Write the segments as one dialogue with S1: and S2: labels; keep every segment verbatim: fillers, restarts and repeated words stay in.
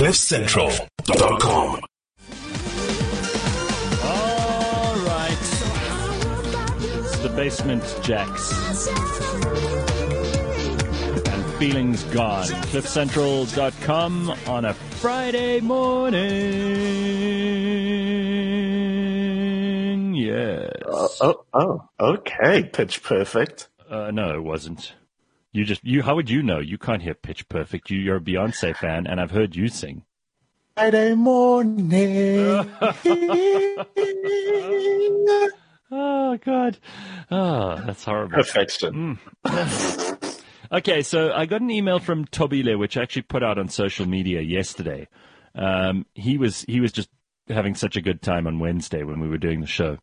S1: cliff central dot com.
S2: All right. It's the Basement Jacks. And Feelings Gone. cliff central dot com on a Friday morning. Yes.
S3: Oh, oh, oh, okay. Pitch Perfect.
S2: Uh, no, it wasn't. You just, you, how would you know? You can't hear Pitch Perfect. You, you're a Beyonce fan, and I've heard you sing.
S3: Friday morning.
S2: Oh, God. Oh, that's horrible.
S3: Perfection.
S2: Mm. Okay, so I got an email from Tobile, which I actually put out on social media yesterday. Um, he was he was just having such a good time on Wednesday when we were doing the show.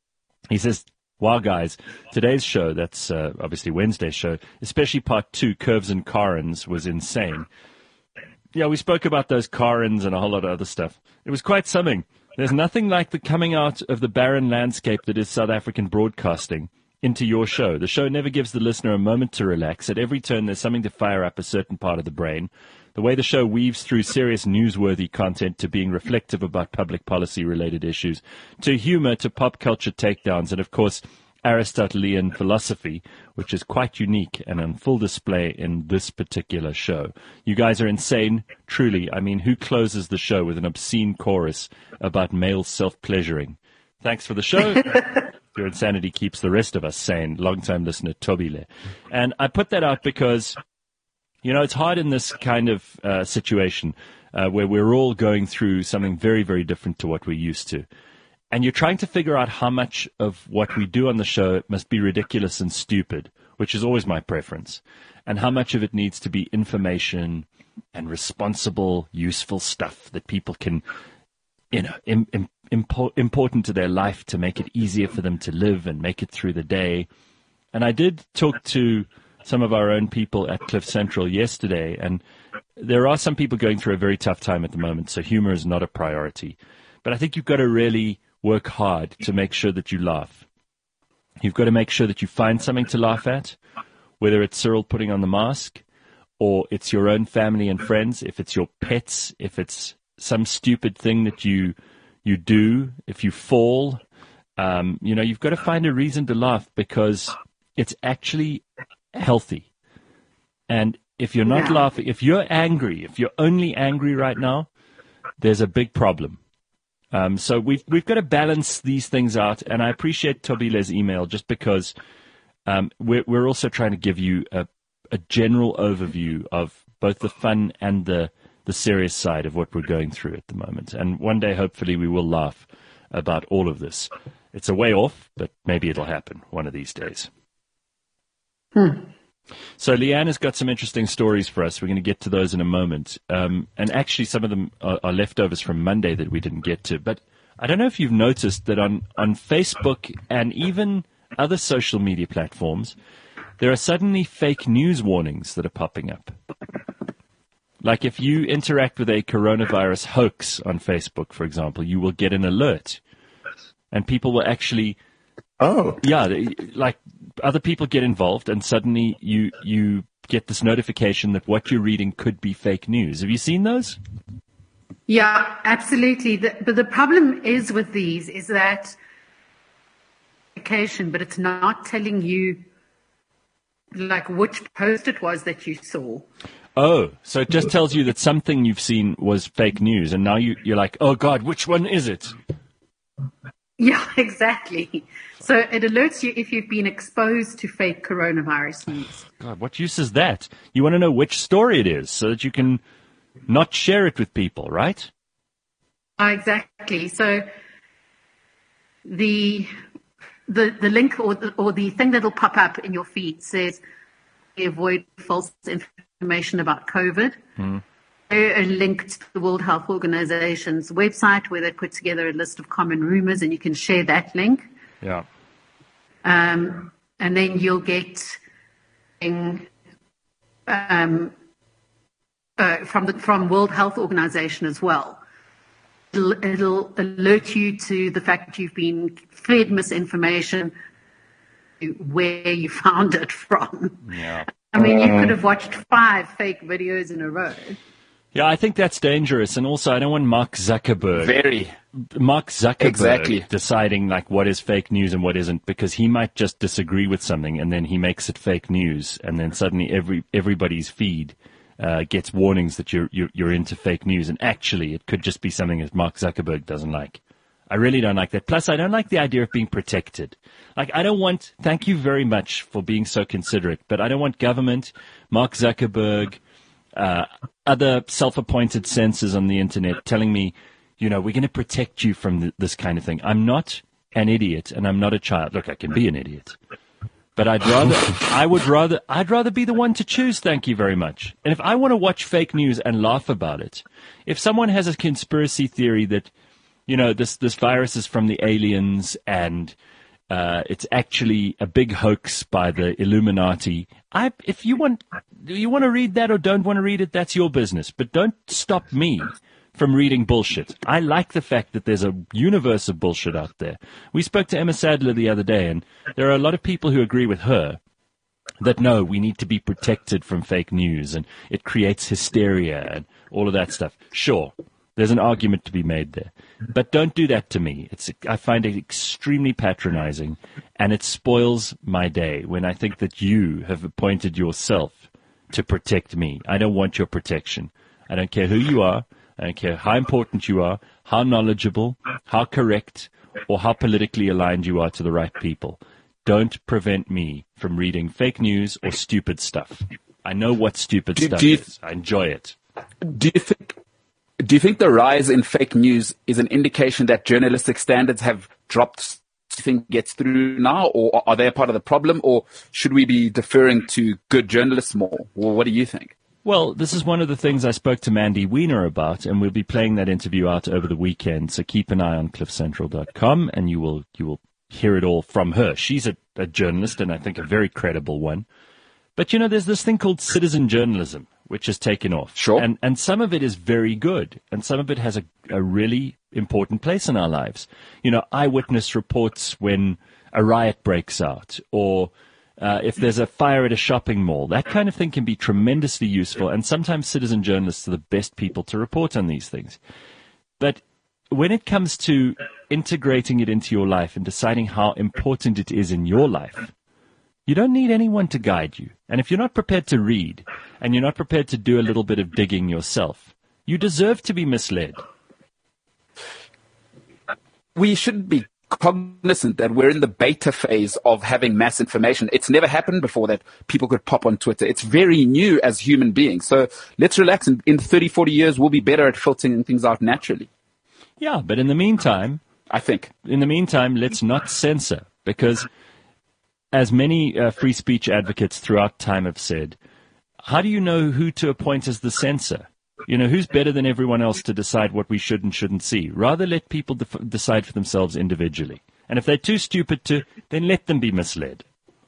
S2: He says, wow, guys, today's show, that's uh, obviously Wednesday's show, especially part two, Curves and Karens, was insane. Yeah, we spoke about those Karens and a whole lot of other stuff. It was quite something. There's nothing like the coming out of the barren landscape that is South African broadcasting into your show. The show never gives the listener a moment to relax. At every turn, there's something to fire up a certain part of the brain. The way the show weaves through serious newsworthy content to being reflective about public policy-related issues, to humor, to pop culture takedowns, and, of course, Aristotelian philosophy, which is quite unique and on full display in this particular show. You guys are insane, truly. I mean, who closes the show with an obscene chorus about male self-pleasuring? Thanks for the show. Your insanity keeps the rest of us sane. Long-time listener, Tobile. And I put that out because, you know, it's hard in this kind of uh, situation uh, where we're all going through something very, very different to what we're used to. And you're trying to figure out how much of what we do on the show must be ridiculous and stupid, which is always my preference, and how much of it needs to be information and responsible, useful stuff that people can, you know, im- im- impo- important to their life to make it easier for them to live and make it through the day. And I did talk to some of our own people at Cliff Central yesterday, and there are some people going through a very tough time at the moment, so humor is not a priority. But I think you've got to really work hard to make sure that you laugh. You've got to make sure that you find something to laugh at, whether it's Cyril putting on the mask, or it's your own family and friends, if it's your pets, if it's some stupid thing that you you do, if you fall. Um, you know, you've got to find a reason to laugh because it's actually healthy. And if you're not
S4: Yeah.
S2: laughing, if you're angry, if you're only angry right now, there's a big problem. Um, so we've we've got to balance these things out, and I appreciate Tobile's email just because um, we're we're also trying to give you a, a general overview of both the fun and the the serious side of what we're going through at the moment. And one day, hopefully, we will laugh about all of this. It's a way off, but maybe it'll happen one of these days.
S4: Hmm.
S2: So Leanne has got some interesting stories for us. We're going to get to those in a moment. Um, and actually, some of them are, are leftovers from Monday that we didn't get to. But I don't know if you've noticed that on, on Facebook and even other social media platforms, there are suddenly fake news warnings that are popping up. Like if you interact with a coronavirus hoax on Facebook, for example, you will get an alert. And people will actually...
S3: Oh.
S2: Yeah, they- like other people get involved and suddenly you you get this notification that what you're reading could be fake news. Have you seen those?
S4: Yeah, absolutely. The, but the problem is with these is that occasion, but it's not telling you like which post it was that you saw.
S2: Oh, so it just tells you that something you've seen was fake news, and now you, you're like, oh, God, which one is it?
S4: Yeah, exactly. So it alerts you if you've been exposed to fake coronavirus news.
S2: God, what use is that? You want to know which story it is so that you can not share it with people, right?
S4: Uh, exactly. So the the the link or the, or the thing that'll pop up in your feed says avoid false information about COVID.
S2: Hmm.
S4: A link to the World Health Organization's website where they put together a list of common rumors, and you can share that link.
S2: Yeah.
S4: Um, and then you'll get um, uh, from the from World Health Organization as well. It'll, it'll alert you to the fact that you've been fed misinformation, where you found it from.
S2: Yeah.
S4: I mean, you could have watched five fake videos in a row.
S2: Yeah, I think that's dangerous. And also, I don't want Mark Zuckerberg.
S5: Very.
S2: Mark Zuckerberg
S5: Exactly.
S2: deciding like what is fake news and what isn't, because he might just disagree with something and then he makes it fake news, and then suddenly every everybody's feed uh, gets warnings that you're, you're you're into fake news, and actually it could just be something that Mark Zuckerberg doesn't like. I really don't like that. Plus, I don't like the idea of being protected. Like, I don't want. Thank you very much for being so considerate, but I don't want government, Mark Zuckerberg, uh, other self-appointed censors on the internet telling me, you know, we're going to protect you from th- this kind of thing. I'm not an idiot, and I'm not a child. Look, I can be an idiot, but I'd rather, I would rather, I'd rather be the one to choose. Thank you very much. And if I want to watch fake news and laugh about it, if someone has a conspiracy theory that, you know, this this virus is from the aliens and uh, it's actually a big hoax by the Illuminati, I, if you want, you want to read that or don't want to read it, that's your business. But don't stop me from reading bullshit. I like the fact that there's a universe of bullshit out there. We spoke to Emma Sadler the other day, and there are a lot of people who agree with her that no, we need to be protected from fake news, and it creates hysteria and all of that stuff. Sure, there's an argument to be made there. But don't do that to me. It's, I find it extremely patronizing, and it spoils my day when I think that you have appointed yourself to protect me. I don't want your protection. I don't care who you are. I don't care how important you are, how knowledgeable, how correct, or how politically aligned you are to the right people. Don't prevent me from reading fake news or stupid stuff. I know what stupid
S5: do,
S2: stuff
S5: do you,
S2: is. I enjoy it.
S5: Do you think? Do you think the rise in fake news is an indication that journalistic standards have dropped? Do you think gets through now, or are they a part of the problem, or should we be deferring to good journalists more? Well, what do you think?
S2: Well, this is one of the things I spoke to Mandy Wiener about, and we'll be playing that interview out over the weekend. So keep an eye on cliff central dot com, and you will you will hear it all from her. She's a, a journalist, and I think a very credible one. But, you know, there's this thing called citizen journalism, which has taken off.
S5: Sure.
S2: And, and some of it is very good, and some of it has a, a really important place in our lives. You know, eyewitness reports when a riot breaks out, or Uh, if there's a fire at a shopping mall, that kind of thing can be tremendously useful, and sometimes citizen journalists are the best people to report on these things. But when it comes to integrating it into your life and deciding how important it is in your life, you don't need anyone to guide you. And if you're not prepared to read, and you're not prepared to do a little bit of digging yourself, you deserve to be misled.
S5: We should be cognizant that we're in the beta phase of having mass information. It's never happened before that people could pop on Twitter. It's very new as human beings. So let's relax. And in thirty, forty years, we'll be better at filtering things out naturally.
S2: Yeah, but in the meantime,
S5: I think.
S2: In the meantime, let's not censor, because as many uh, free speech advocates throughout time have said, how do you know who to appoint as the censor? You know, who's better than everyone else to decide what we should and shouldn't see? Rather let people def- decide for themselves individually. And if they're too stupid to, then let them be misled.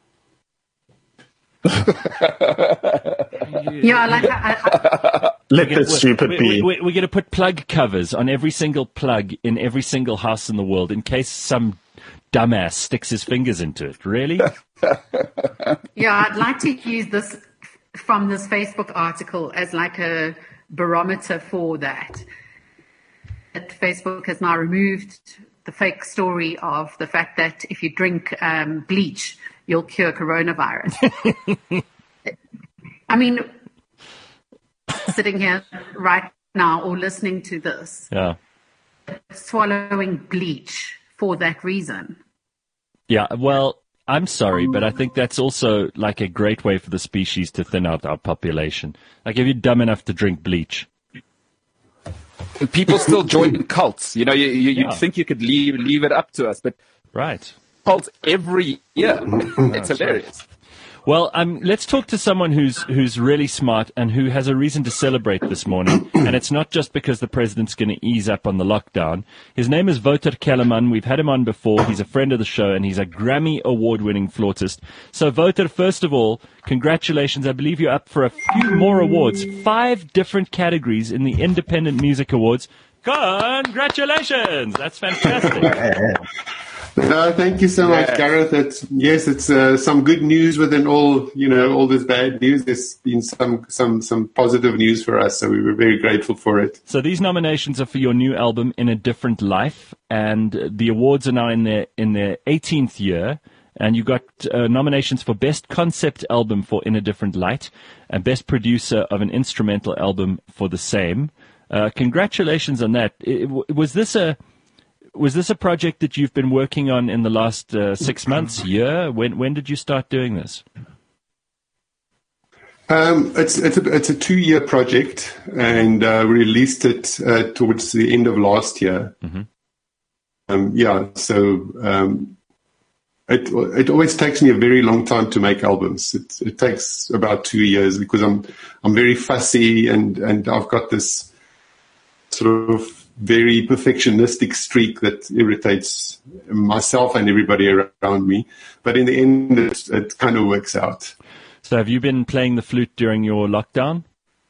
S4: Yeah, like I, I,
S3: Let the
S2: We're,
S3: stupid
S2: we,
S3: be.
S2: we, we, we're going to put plug covers on every single plug in every single house in the world in case some dumbass sticks his fingers into it. Really?
S4: yeah, I'd like to use this from this Facebook article as like a barometer for that. That Facebook has now removed the fake story of the fact that if you drink um, bleach, you'll cure coronavirus. I mean, sitting here right now or listening to this,
S2: Yeah.
S4: swallowing bleach for that reason.
S2: Yeah, well, I'm sorry, but I think that's also like a great way for the species to thin out our population. Like, if you're dumb enough to drink bleach.
S5: People still join cults. You know, you, you, you'd
S2: Yeah.
S5: think you could leave leave it up to us, but
S2: Right.
S5: cults every year. It's hilarious.
S2: Well, um, let's talk to someone who's who's really smart and who has a reason to celebrate this morning. And it's not just because the president's going to ease up on the lockdown. His name is Wouter Kellerman. We've had him on before. He's a friend of the show, and he's a Grammy award-winning flautist. So, Wouter, first of all, congratulations. I believe you're up for a few more awards. Five different categories in the Independent Music Awards. Congratulations! That's fantastic.
S6: No, thank you so much,
S5: Yeah.
S6: Gareth. It's, yes, it's uh, some good news within all, you know, all this bad news. There's been some, some, some positive news for us, so we were very grateful for it.
S2: So these nominations are for your new album, In a Different Life, and the awards are now in their in their eighteenth year. And you got uh, nominations for Best Concept Album for In a Different Light and Best Producer of an Instrumental Album for the same. Uh, congratulations on that. It, was this a was this a project that you've been working on in the last uh, six months, year? When when did you start doing this?
S6: Um, it's it's a it's a two year project, and uh, we released it uh, towards the end of last year.
S2: Mm-hmm.
S6: Um, yeah, so. Um, It it always takes me a very long time to make albums. It, it takes about two years because I'm I'm very fussy and, and I've got this sort of very perfectionistic streak that irritates myself and everybody around me. But in the end, it, it kind of works out.
S2: So have you been playing the flute during your lockdown?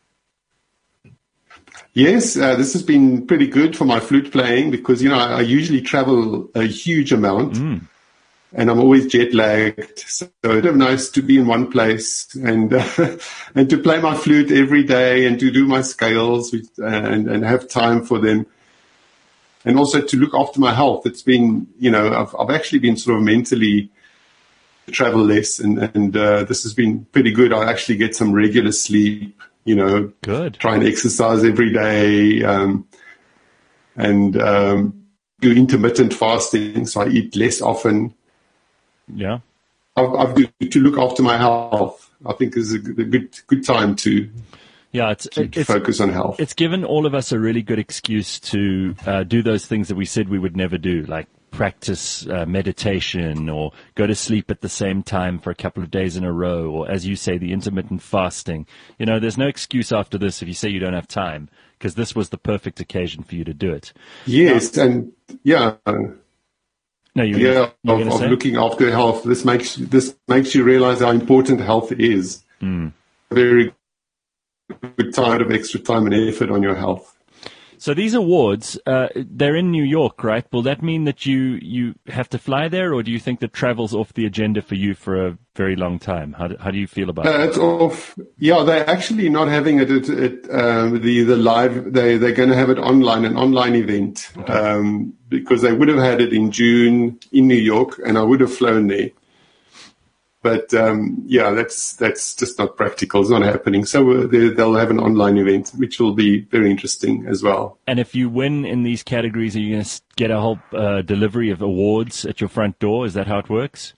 S6: Yes, uh, this has been pretty good for my flute playing because, you know, I, I usually travel a huge amount. Mm. And I'm always jet lagged, so it's nice to be in one place and uh, and to play my flute every day and to do my scales with, uh, and and have time for them, and also to look after my health. It's been, you know, I've I've actually been sort of mentally travel less, and and uh, this has been pretty good. I actually get some regular sleep, you know,
S2: good.
S6: Try and exercise every day, um, and um, do intermittent fasting, so I eat less often.
S2: Yeah,
S6: I've, I've got to look after my health. I think is a good good time to
S2: yeah, it's,
S6: to, to
S2: it's,
S6: focus on health.
S2: It's given all of us a really good excuse to uh, do those things that we said we would never do, like practice uh, meditation or go to sleep at the same time for a couple of days in a row, or as you say, the intermittent fasting. You know, there's no excuse after this if you say you don't have time, because this was the perfect occasion for you to do it.
S6: Yes, now, and yeah.
S2: No, you're
S6: yeah,
S2: gonna,
S6: you're
S2: of,
S6: of looking after health. This makes this makes you realize how important health is.
S2: Mm.
S6: A very good time of extra time and effort on your health.
S2: So these awards, uh, they're in New York, right? Will that mean that you, you have to fly there, or do you think that travel's off the agenda for you for a very long time? How do, how do you feel about
S6: uh,
S2: it?
S6: It's off. Yeah, they're actually not having it at, at um, the the live. They they're going to have it online, an online event, okay. um, because they would have had it in June in New York, and I would have flown there. But um, yeah, that's that's just not practical. It's not happening. So uh, they, they'll have an online event, which will be very interesting as well.
S2: And if you win in these categories, are you going to get a whole uh, delivery of awards at your front door? Is that how it works?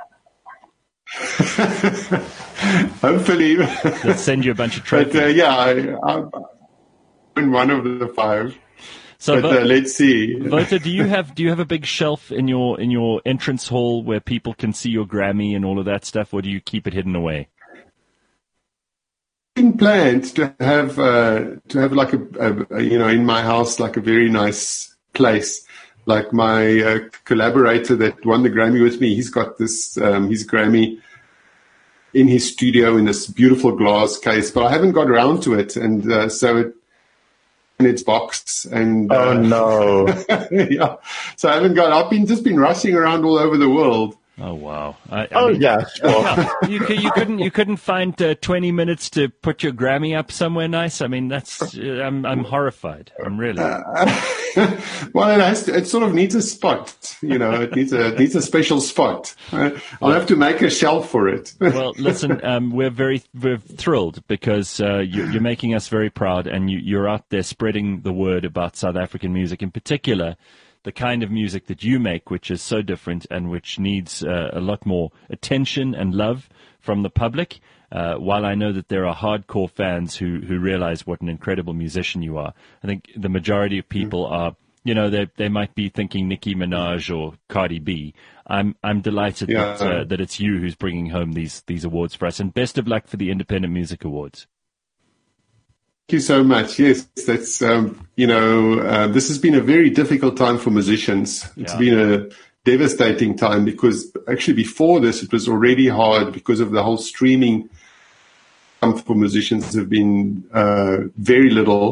S6: Hopefully.
S2: They'll send you a bunch of trophies.
S6: But uh, yeah, I, I win one of the five.
S2: So,
S6: but uh, let's see.
S2: Wouter, do you have do you have a big shelf in your in your entrance hall where people can see your Grammy and all of that stuff, or do you keep it hidden away?
S6: Been planned to have uh, to have like a, a you know in my house like a very nice place. Like my uh, collaborator that won the Grammy with me, he's got this um, his Grammy in his studio in this beautiful glass case, but I haven't got around to it, and uh, so it. In its box and
S3: oh
S6: uh,
S3: no
S6: yeah so I haven't got I've been just been rushing around all over the world.
S2: Oh wow! I, I
S3: oh
S2: mean,
S3: yeah, sure.
S2: yeah. You, you couldn't you couldn't find uh, twenty minutes to put your Grammy up somewhere nice. I mean, that's uh, I'm I'm horrified. I'm really.
S6: Uh, well, it has to, it sort of needs a spot. You know, it needs a it needs a special spot. I'll well, have to make a shelf for it.
S2: Well, listen, um, we're very we're thrilled because uh, you, you're making us very proud, and you, you're out there spreading the word about South African music, in particular. The kind of music that you make, which is so different and which needs uh, a lot more attention and love from the public. Uh, while I know that there are hardcore fans who, who realize what an incredible musician you are, I think the majority of people mm-hmm. are, you know, they they might be thinking Nicki Minaj or Cardi B. I'm I'm delighted
S6: yeah.
S2: that uh, that it's you who's bringing home these these awards for us, and best of luck for the Independent Music Awards.
S6: Thank you so much. Yes, that's, um, you know, uh, this has been a very difficult time for musicians. It's
S2: yeah.
S6: been a devastating time because actually before this, it was already hard because of the whole streaming for musicians have been uh, very little.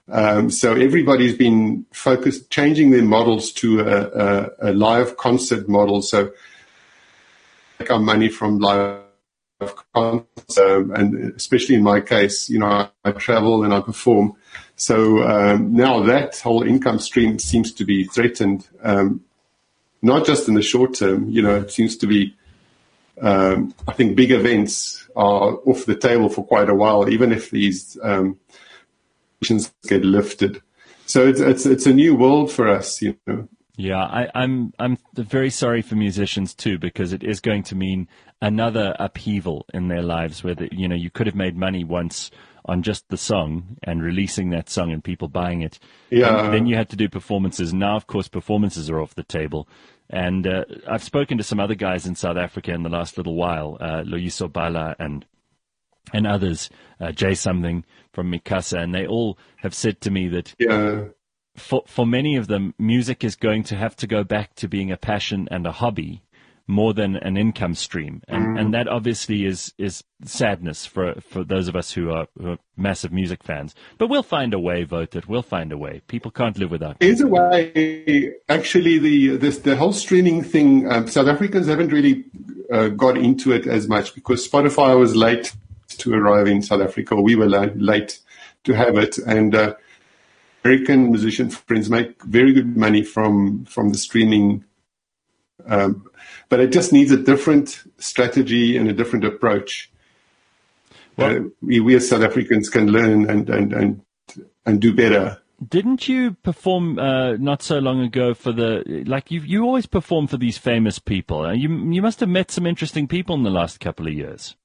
S6: Um, so everybody's been focused, changing their models to a, a, a live concert model. So take our money from live concerts, um, and especially in my case, you know, I, I travel and I perform. So um, now that whole income stream seems to be threatened, um, not just in the short term. You know, it seems to be, um, I think big events are off the table for quite a while, even if these um, restrictions get lifted. So it's, it's, it's a new world for us, you know.
S2: Yeah, I, I'm I'm very sorry for musicians too, because it is going to mean another upheaval in their lives where the, you know, you could have made money once on just the song and releasing that song and people buying it.
S6: Yeah.
S2: And then you had to do performances. Now, of course, performances are off the table. And uh, I've spoken to some other guys in South Africa in the last little while, uh, Loyiso Bala and and others, uh, Jay something from Mikasa, and they all have said to me that
S6: Yeah.
S2: For for many of them, music is going to have to go back to being a passion and a hobby more than an income stream, and mm. and that obviously is is sadness for for those of us who are, who are massive music fans. But we'll find a way, Wouter. We'll find a way. People can't live without.
S6: There's a way. Actually, the this the whole streaming thing. Um, South Africans haven't really uh, got into it as much because Spotify was late to arrive in South Africa. Or we were la- late to have it, and. Uh, American musician friends make very good money from from the streaming, um, but it just needs a different strategy and a different approach. Well, uh, we, we as South Africans can learn and and and, and do better.
S2: Didn't you perform uh, not so long ago for the like you you always perform for these famous people? Uh, you you must have met some interesting people in the last couple of years.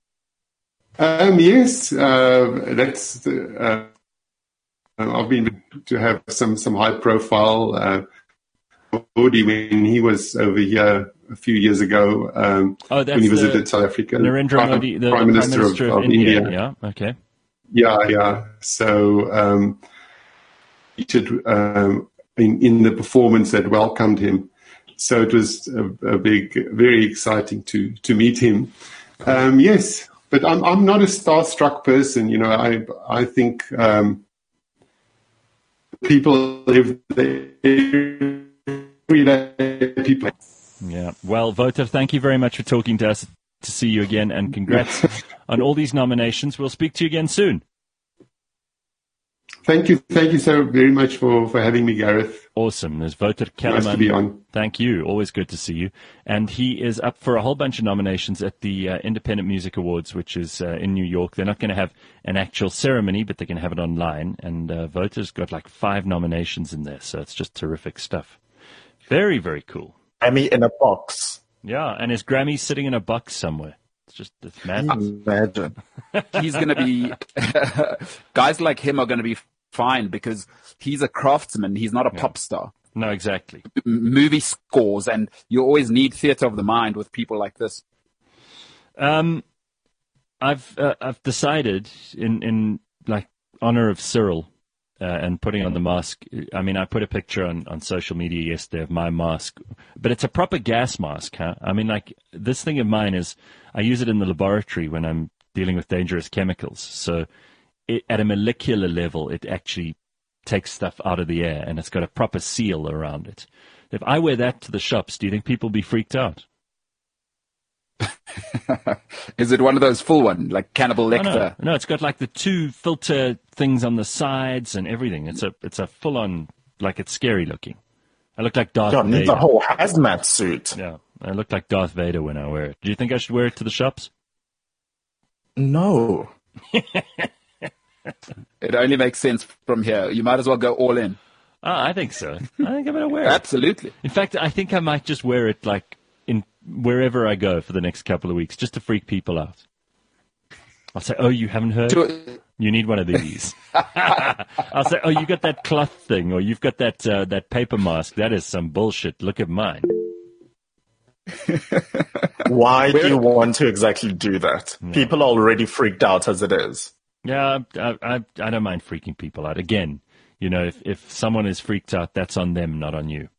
S6: Um, yes, uh, that's. The, uh, I've been to have some, some high profile, uh, Modi when he was over here a few years ago, um,
S2: oh, that's
S6: when he visited
S2: the,
S6: South Africa.
S2: Narendra
S6: Prime,
S2: Modi, the,
S6: Prime,
S2: the
S6: Minister,
S2: Prime Minister of, of, of India. India. Yeah, okay.
S6: Yeah, yeah. So, um, featured, um, in, in the performance that welcomed him. So it was a, a big, very exciting to, to meet him. Um, yes, but I'm, I'm not a starstruck person. You know, I, I think, um, people live every day. People.
S2: Yeah. Well, Wouter, thank you very much for talking to us. To see you again, and congrats on all these nominations. We'll speak to you again soon.
S6: Thank you. Thank you so very much for, for having me, Gareth.
S2: Awesome. There's Wouter Kellerman.
S6: Nice to be on.
S2: Thank you. Always good to see you. And he is up for a whole bunch of nominations at the uh, Independent Music Awards, which is uh, in New York. They're not going to have an actual ceremony, but they're going to have it online. And uh, Wouter's got like five nominations in there, so it's just terrific stuff. Very, very cool.
S3: Grammy in a box.
S2: Yeah, and his Grammy's sitting in a box somewhere. It's just it's madness.
S3: Imagine.
S5: He's going to be guys like him are going to be fine because he's a craftsman. He's not a
S2: yeah.
S5: pop star.
S2: No, exactly.
S5: M- movie scores, and you always need theater of the mind with people like this.
S2: Um, I've uh, I've decided in in like honor of Cyril uh, and putting on the mask. I mean, I put a picture on, on social media yesterday of my mask, but it's a proper gas mask, huh? I mean, like this thing of mine is I use it in the laboratory when I'm dealing with dangerous chemicals. So it, at a molecular level, it actually takes stuff out of the air, and it's got a proper seal around it. If I wear that to the shops, do you think people will be freaked out?
S5: Is it one of those full one, like Cannibal Lecter?
S2: No, no, no, it's got like the two filter things on the sides and everything. It's a it's a full on, like it's scary looking. I look like Darth
S3: God,
S2: Vader.
S3: needs a whole hazmat suit.
S2: Yeah, I look like Darth Vader when I wear it. Do you think I should wear it to the shops?
S3: No.
S5: It only makes sense from here. You might as well go all in.
S2: Oh, I think so. I think I'm going to wear it.
S5: Absolutely.
S2: In fact, I think I might just wear it like in wherever I go for the next couple of weeks, just to freak people out. I'll say, oh, you haven't heard?
S5: To-
S2: You need one of these. I'll say, oh, you got that cloth thing, or you've got that uh, that paper mask. That is some bullshit. Look at mine.
S3: Why do you want to exactly do that?
S2: Yeah.
S3: People are already freaked out as it is.
S2: Yeah, I, I, I don't mind freaking people out. Again, you know, if, if someone is freaked out, that's on them, not on you.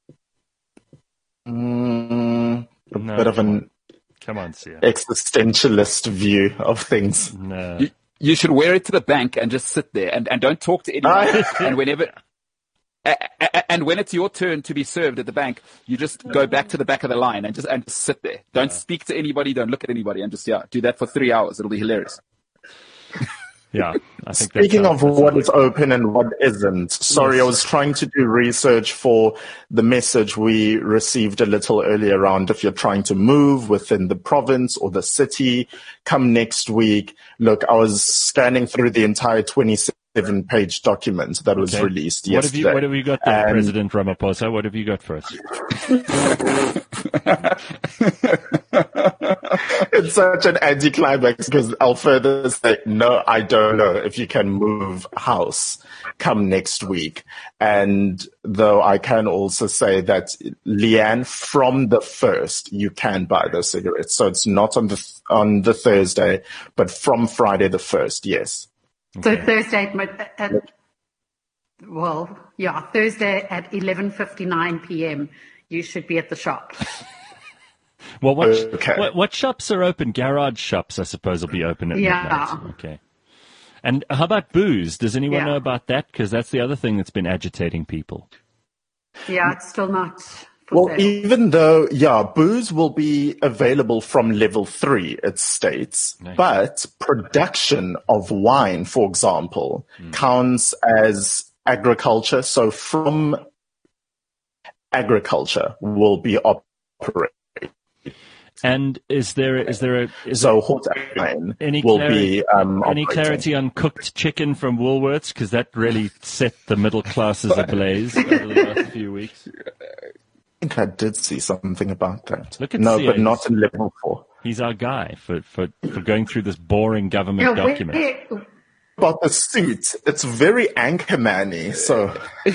S3: Mm, a
S2: No,
S3: bit of
S2: come
S3: an
S2: on. Come on, Sia.
S3: existentialist view of things.
S2: No.
S5: You, you should wear it to the bank and just sit there and, and don't talk to anyone. And whenever, and when it's your turn to be served at the bank, you just go back to the back of the line and just, and just sit there. Don't speak to anybody. Don't look at anybody, and just, yeah, do that for three hours. It'll be hilarious.
S2: Yeah. I think
S3: Speaking
S2: that's,
S3: of
S2: that's
S3: what is open and what isn't, sorry,
S2: Yes.
S3: I was trying to do research for the message we received a little earlier around if you're trying to move within the province or the city, come next week. Look, I was scanning through the entire twenty-seven page document that was
S2: Okay.
S3: released
S2: What have
S3: yesterday.
S2: you What have you got there,
S3: And-
S2: President Ramaphosa? What have you got for us?
S3: It's such an anticlimax because I'll further say, no, I don't know if you can move house come next week. And though I can also say that, Leanne, from the first, you can buy those cigarettes. So it's not on the, on the Thursday, but from Friday the first, yes.
S4: So Thursday at, mid- at well, yeah, Thursday at eleven fifty-nine p.m. you should be at the shop.
S2: Well, what,
S3: Okay.
S2: what what shops are open? Garage shops, I suppose, will be open at
S4: Yeah.
S2: midnight. Okay. And how about booze? Does anyone
S4: Yeah.
S2: know about that? Because that's the other thing that's been agitating people.
S4: Yeah, it's still not for
S3: Well,
S4: sale.
S3: even though, yeah, booze will be available from level three, it states,
S2: Nice.
S3: but production of wine, for example, counts as agriculture. So from agriculture will be operated.
S2: And is there is there a is
S3: So hot wine
S2: Any
S3: will
S2: clarity-
S3: be um,
S2: Any
S3: operating.
S2: clarity on cooked chicken from Woolworths? Because that really set the middle classes ablaze over the last few weeks.
S3: I think I did see something about that.
S2: Look at
S3: no,
S2: C A.
S3: but not in level four.
S2: He's our guy for, for, for going through this boring government
S4: Yeah, where-
S2: document.
S4: where-
S3: About the suit, it's very Anchorman-y, so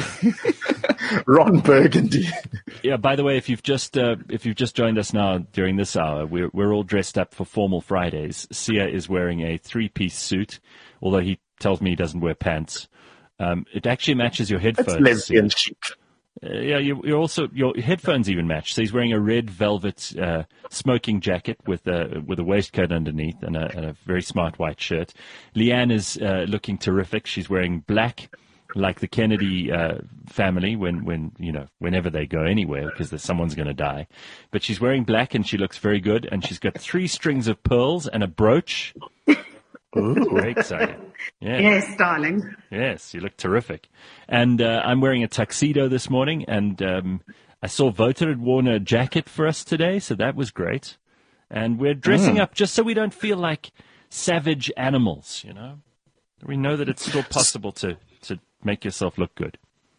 S3: Ron Burgundy.
S2: Yeah. By the way, if you've just uh, if you've just joined us now during this hour, we're we're all dressed up for formal Fridays. Sia is wearing a three-piece suit, although he tells me he doesn't wear pants. Um, it actually matches your
S3: It's
S2: headphones.
S3: lesbian chic.
S2: Uh, yeah, you, you're also your headphones even match. So he's wearing a red velvet uh, smoking jacket with a with a waistcoat underneath and a, and a very smart white shirt. Leanne is uh, looking terrific. She's wearing black, like the Kennedy uh, family when when you know whenever they go anywhere because someone's going to die. But she's wearing black and she looks very good. And she's got three strings of pearls and a brooch. Ooh, very exciting. Yeah.
S4: Yes, darling.
S2: Yes, you look terrific. And uh, I'm wearing a tuxedo this morning, and um, I saw Voter had worn a jacket for us today, so that was great. And we're dressing up just so we don't feel like savage animals, you know? We know that it's still possible to, to make yourself look good.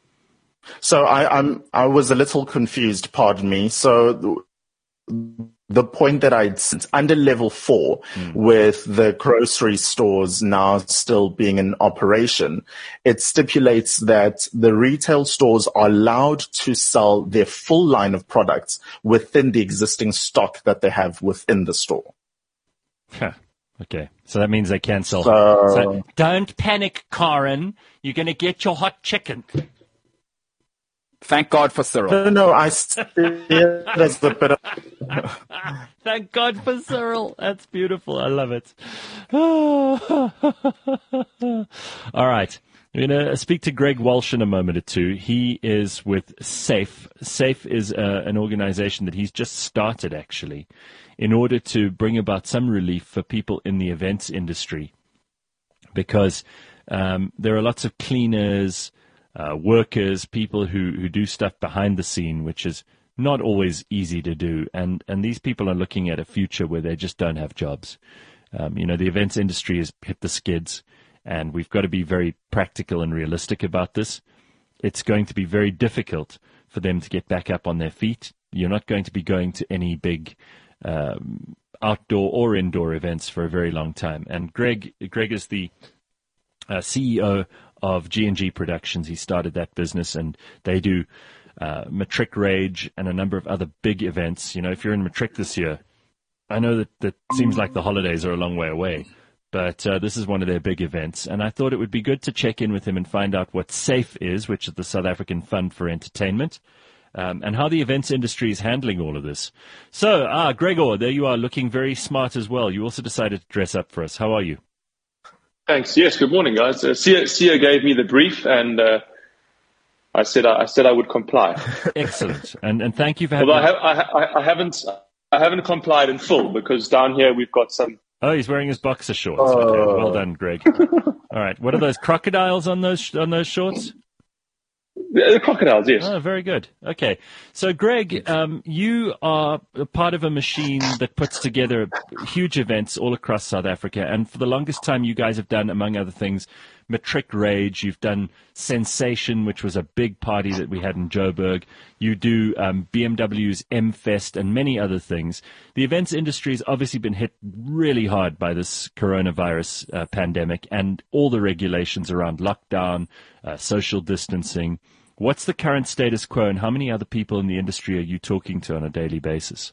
S3: So I, I'm I was a little confused. Pardon me. So the, the point that I'd sent under level four, with the grocery stores now still being in operation, it stipulates that the retail stores are allowed to sell their full line of products within the existing stock that they have within the store.
S2: Huh. Okay, so that means they can sell.
S3: So-
S2: So, don't panic, Karen. You're going to get your hot chicken.
S5: Thank God for Cyril.
S3: No, no, I see it as a bit of
S2: Thank God for Cyril. That's beautiful. I love it. All right. We're going to speak to Greg Walsh in a moment or two. He is with SAFE. SAFE is uh, an organization that he's just started, actually, in order to bring about some relief for people in the events industry. Because um, there are lots of cleaners, uh, workers, people who, who do stuff behind the scene, which is not always easy to do. And, and these people are looking at a future where they just don't have jobs. Um, you know, the events industry has hit the skids, and we've got to be very practical and realistic about this. It's going to be very difficult for them to get back up on their feet. You're not going to be going to any big um, outdoor or indoor events for a very long time. And Greg, Greg is the uh, C E O of G and G Productions. He started that business, and they do uh, Matric Rage and a number of other big events. You know, if you're in Matric this year, I know that that seems like the holidays are a long way away, but uh, this is one of their big events, and I thought it would be good to check in with him and find out what SAFE is, which is the South African Fund for Entertainment, um, and how the events industry is handling all of this. So, ah, Gregor, there you are, looking very smart as well. You also decided to dress up for us. How are you?
S7: Thanks. Yes. Good morning, guys. Uh, Sia, Sia gave me the brief, and uh, I said I, I said I would comply.
S2: Excellent, and and thank you for having.
S7: Although I, have, I, I haven't I haven't complied in full because down here we've got some.
S2: Oh, he's wearing his boxer shorts. Oh. Okay, well done, Greg. All right, what are those crocodiles on those on those shorts?
S7: The crocodiles, yes.
S2: Oh, very good. Okay. So, Greg, um, you are a part of a machine that puts together huge events all across South Africa. And for the longest time, you guys have done, among other things, Matric Rage. You've done Sensation, which was a big party that we had in Joburg. You do um, B M W's M-Fest and many other things. The events industry has obviously been hit really hard by this coronavirus uh, pandemic and all the regulations around lockdown, uh, social distancing. What's the current status quo, and how many other people in the industry are you talking to on a daily basis?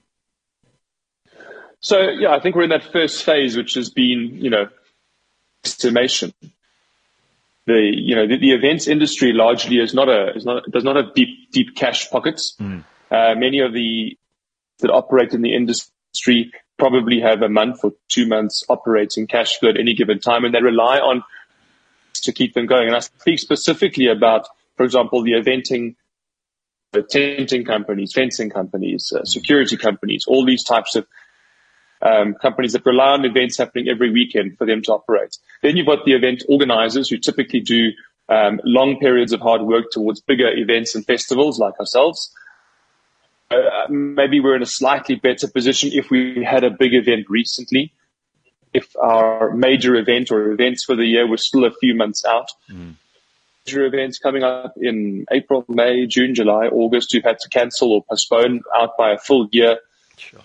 S7: So, yeah, I think we're in that first phase, which has been, you know, estimation. The, you know, the, the events industry largely is not a, is not, does not have deep, deep cash pockets. Mm. Uh, many of the that operate in the industry probably have a month or two months operating cash flow at any given time, and they rely on to keep them going. And I speak specifically about, for example, the eventing, the tenting companies, fencing companies, uh, security companies, all these types of um, companies that rely on events happening every weekend for them to operate. Then you've got the event organizers who typically do um, long periods of hard work towards bigger events and festivals like ourselves. Uh, maybe we're in a slightly better position if we had a big event recently. If our major event or events for the year were still a few months out. Mm. Major events coming up in April, May, June, July, August, we've had to cancel or postpone out by a full year. Sure.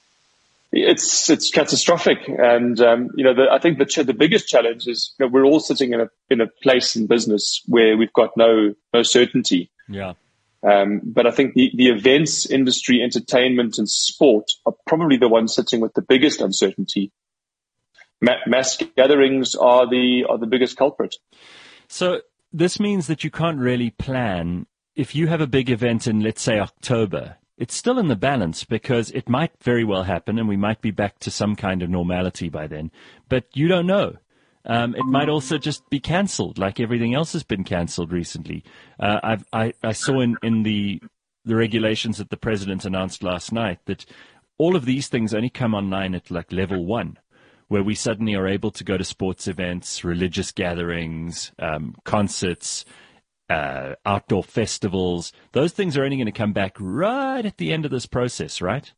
S7: It's it's catastrophic, and um, you know the, I think the ch- the biggest challenge is you know, we're all sitting in a in a place in business where we've got no no certainty.
S2: Yeah.
S7: Um, but I think the, the events industry, entertainment, and sport are probably the ones sitting with the biggest uncertainty. Ma- mass gatherings are the are the biggest culprit.
S2: So this means that you can't really plan. If you have a big event in, let's say, October, it's still in the balance because it might very well happen and we might be back to some kind of normality by then. But you don't know. Um, it might also just be cancelled like everything else has been cancelled recently. Uh, I've, I, I saw in, in the, the regulations that the president announced last night that all of these things only come online at like level one, where we suddenly are able to go to sports events, religious gatherings, um, concerts, uh, outdoor festivals. Those things are only going to come back right at the end of this process, right?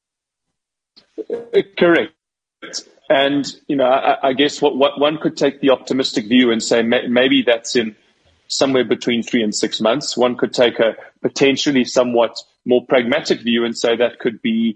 S7: Correct. And, you know, I, I guess what, what one could take the optimistic view and say may, maybe that's in somewhere between three and six months. One could take a potentially somewhat more pragmatic view and say that could be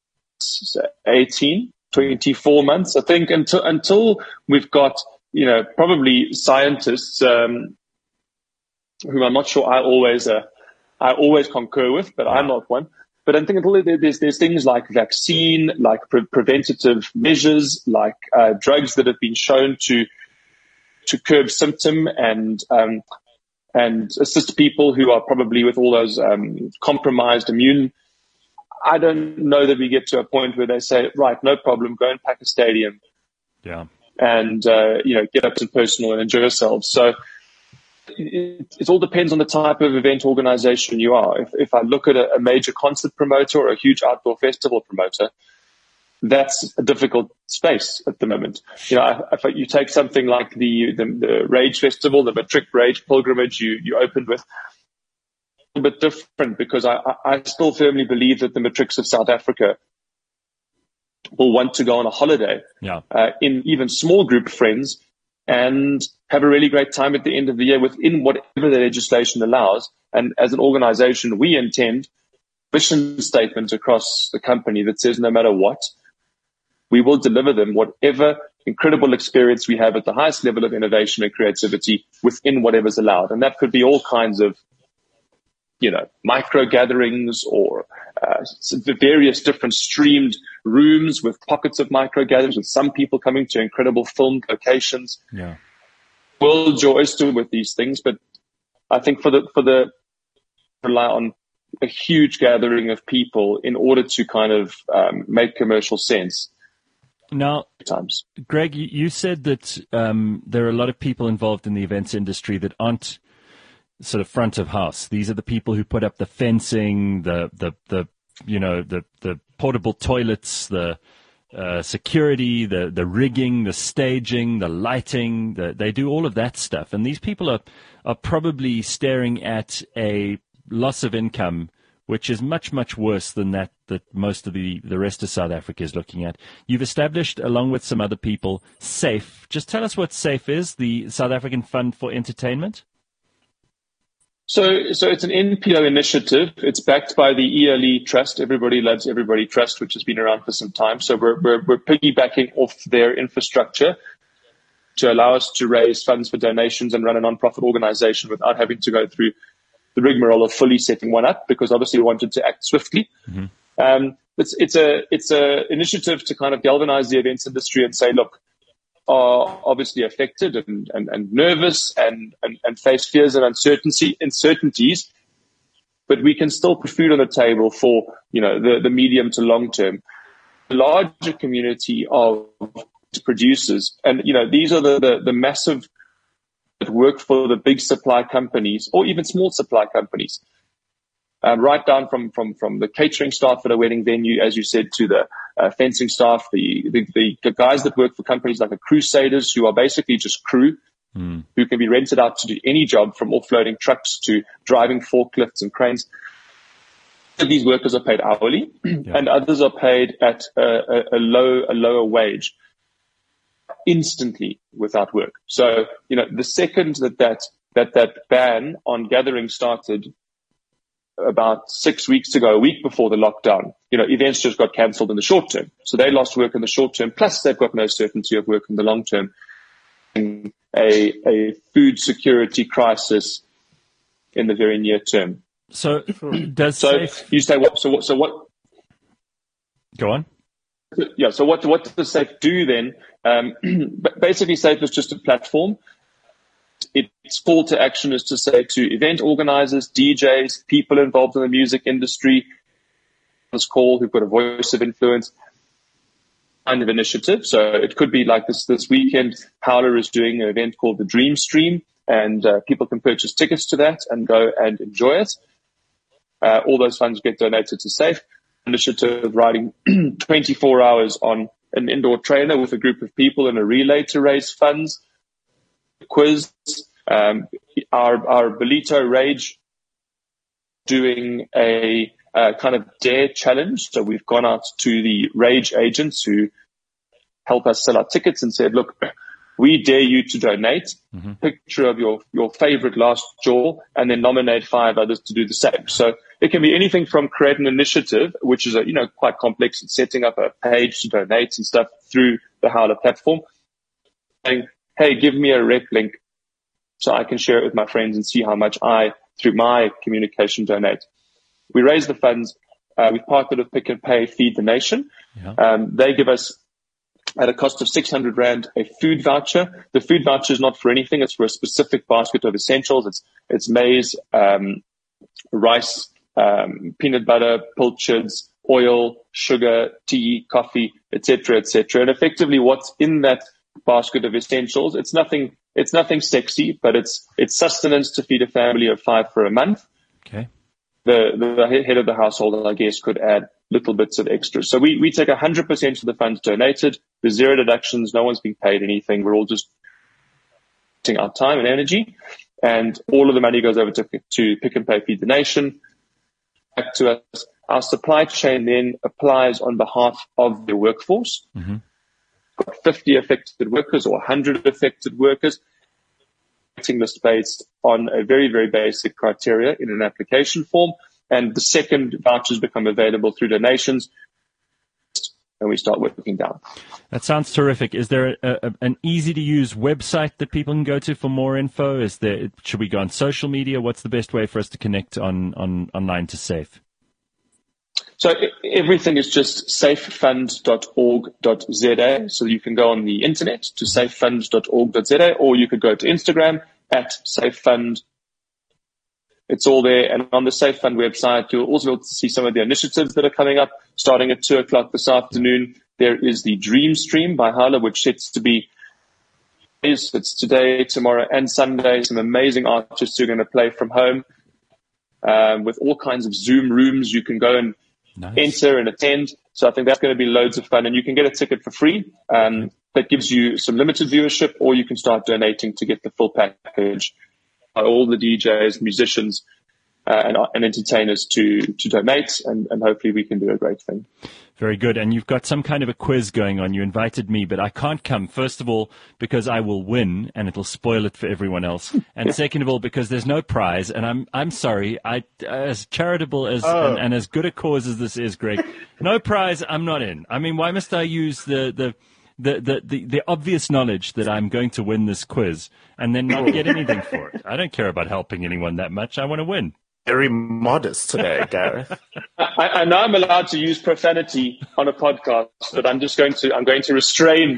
S7: eighteen, twenty-four months. I think until until we've got, you know, probably scientists um, whom I'm not sure I always uh, I always concur with, but I'm not one. But I think until there's there's things like vaccine, like pre- preventative measures, like uh, drugs that have been shown to to curb symptom and um, and assist people who are probably with all those um, compromised immune. I don't know that we get to a point where they say, right, no problem, go and pack a stadium,
S2: yeah,
S7: and uh, you know, get up to personal and enjoy yourselves. So it, it all depends on the type of event organization you are. If if I look at a, a major concert promoter or a huge outdoor festival promoter, that's a difficult space at the moment. You know, if you take something like the the, the Rage Festival, the Matric Rage pilgrimage you you opened with. A bit different because I, I still firmly believe that the Matrics of South Africa will want to go on a holiday
S2: yeah.
S7: uh, in even small group friends and have a really great time at the end of the year within whatever the legislation allows. And as an organization, we intend a mission statement across the company that says no matter what, we will deliver them whatever incredible experience we have at the highest level of innovation and creativity within whatever's allowed. And that could be all kinds of you know, micro gatherings or uh, various different streamed rooms with pockets of micro gatherings with some people coming to incredible filmed locations.
S2: Yeah.
S7: World's your oyster with these things, but I think for the, for the, rely on a huge gathering of people in order to kind of um, make commercial sense.
S2: Now,
S7: times.
S2: Greg, you you said that um, there are a lot of people involved in the events industry that aren't sort of front of house. These are the people who put up the fencing, the the the you know the the portable toilets, the uh, security, the the rigging, the staging, the lighting. The, they do all of that stuff, and these people are are probably staring at a loss of income, which is much, much worse than that that most of the, the rest of South Africa is looking at. You've established, along with some other people, SAFE. Just tell us what SAFE is, the South African Fund for Entertainment.
S7: So, so it's an N P O initiative. It's backed by the E L E Trust, Everybody Loves Everybody Trust, which has been around for some time. So we're, we're, we're piggybacking off their infrastructure to allow us to raise funds for donations and run a non-profit organization without having to go through the rigmarole of fully setting one up, because obviously we wanted to act swiftly. Mm-hmm. Um, it's, it's a, it's a initiative to kind of galvanize the events industry and say, look, are obviously affected and, and, and nervous and, and, and face fears and uncertainty, uncertainties, but we can still put food on the table for, you know, the, the medium to long term. The larger community of producers, and, you know, these are the, the, the massive that work for the big supply companies or even small supply companies, um, right down from, from, from the catering staff at a wedding venue, as you said, to the uh, fencing staff, the, the, the guys that work for companies like the Crusaders, who are basically just crew, mm. who can be rented out to do any job from offloading trucks to driving forklifts and cranes. These workers are paid hourly, yeah. and others are paid at a, a, a low, a lower wage, instantly without work. So, you know, the second that that, that, that ban on gathering started about six weeks ago, a week before the lockdown, you know, events just got cancelled in the short term. So they lost work in the short term, plus they've got no certainty of work in the long term. A, a food security crisis in the very near term.
S2: So does
S7: so
S2: SAFE...
S7: you say what? So what? So what?
S2: Go on.
S7: Yeah. So what? What does SAFE do then? Um, basically, SAFE is just a platform. Its call to action is to say to event organizers, D Js, people involved in the music industry, this call who've got a voice of influence kind of initiative. So it could be like this this weekend, Howler is doing an event called the Dream Stream, and uh, people can purchase tickets to that and go and enjoy it. Uh, all those funds get donated to SAFE. Initiative riding twenty-four hours on an indoor trailer with a group of people in a relay to raise funds. Quiz, um, our, our Belito Rage doing a, a kind of dare challenge. So we've gone out to the Rage agents who help us sell our tickets and said, look, we dare you to donate mm-hmm. picture of your, your favorite last jaw and then nominate five others to do the same. So it can be anything from create an initiative, which is, a, you know, quite complex, and setting up a page to donate and stuff through the Howler platform, saying, hey, give me a rep link so I can share it with my friends and see how much I, through my communication, donate. We raise the funds. Uh, we've partnered with Pick and Pay, Feed the Nation. Yeah. Um, they give us, at a cost of six hundred rand, a food voucher. The food voucher is not for anything. It's for a specific basket of essentials. It's, it's maize, um, rice, um, peanut butter, pilchards, oil, sugar, tea, coffee, et cetera, et cetera. And effectively what's in that basket of essentials, it's nothing, it's nothing sexy, but it's, it's sustenance to feed a family of five for a month.
S2: Okay.
S7: The, the head of the household, I guess, could add little bits of extra. So we, we take one hundred percent of the funds donated. There's zero deductions. No one's being paid anything. We're all just putting our time and energy. And all of the money goes over to, to Pick and Pay, Feed the Nation, back to us. Our supply chain then applies on behalf of the workforce. Mm-hmm. Got fifty affected workers or one hundred affected workers. Waiting list based on a very, very basic criteria in an application form. And the second vouchers become available through donations, and we start working down.
S2: That sounds terrific. Is there a, a, an easy-to-use website that people can go to for more info? Is there? Should we go on social media? What's the best way for us to connect on, on online to SAFE?
S7: So everything is just safefund dot org dot z a. So you can go on the internet to safefund dot org dot z a, or you could go to Instagram at safefund. It's all there. And on the SafeFund website, you'll also be able to see some of the initiatives that are coming up starting at two o'clock this afternoon. There is the Dream Stream by Hala, which sets to be it's today, tomorrow, and Sunday. Some amazing artists who are going to play from home um, with all kinds of Zoom rooms you can go and nice. enter and attend. So I think that's going to be loads of fun, and you can get a ticket for free. Um, that gives you some limited viewership, or you can start donating to get the full package. All the D Js, musicians, uh, and, and entertainers to to donate, and, and hopefully we can do a great thing.
S2: Very good. And you've got some kind of a quiz going on. You invited me, but I can't come. First of all, because I will win and it'll spoil it for everyone else. And second of all, because there's no prize. And I'm I'm sorry. I as charitable as oh. and, and as good a cause as this is, Greg, no prize. I'm not in. I mean, why must I use the the the the the, the obvious knowledge that I'm going to win this quiz and then not get anything for it? I don't care about helping anyone that much. I want to win.
S3: Very modest today, Gareth.
S7: I, I know I'm allowed to use profanity on a podcast, but I'm just going to I'm going to restrain.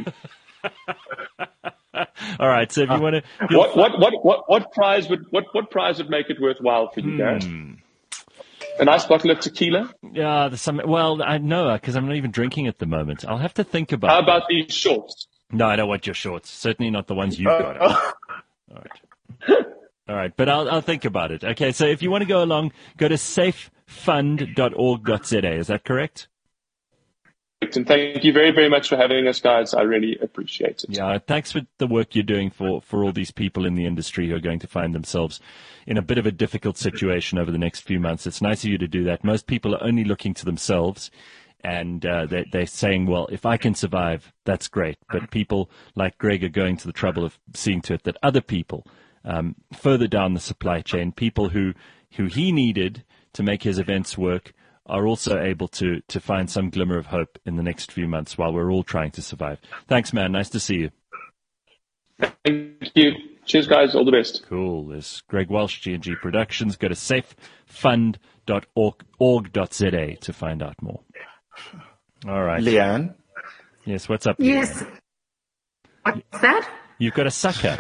S2: All right. So if you want to,
S7: what, what what what what prize would what what prize would make it worthwhile for you, hmm. Gareth? A nice bottle of tequila?
S2: Yeah. There's some. Well, I know because I'm not even drinking at the moment. I'll have to think about.
S7: How about
S2: that.
S7: these shorts?
S2: No, I don't want your shorts. Certainly not the ones you've got. Uh, All right. All right, but I'll I'll think about it. Okay, so if you want to go along, go to safe fund dot org dot z a. Is that correct?
S7: And thank you very, very much for having us, guys. I really appreciate it.
S2: Yeah, thanks for the work you're doing for, for all these people in the industry who are going to find themselves in a bit of a difficult situation over the next few months. It's nice of you to do that. Most people are only looking to themselves, and uh, they, they're saying, well, if I can survive, that's great. But people like Greg are going to the trouble of seeing to it that other people Um, further down the supply chain, people who, who he needed to make his events work are also able to, to find some glimmer of hope in the next few months while we're all trying to survive. Thanks, man. Nice to see you.
S7: Thank you. Cheers, guys. All the best.
S2: Cool. There's Greg Welsh, G and G Productions. Go to safe fund dot org dot z a to find out more. All right.
S3: Leanne?
S2: Yes, what's up?
S4: Yes.
S2: Leanne?
S4: What's that?
S2: You've got a sucker.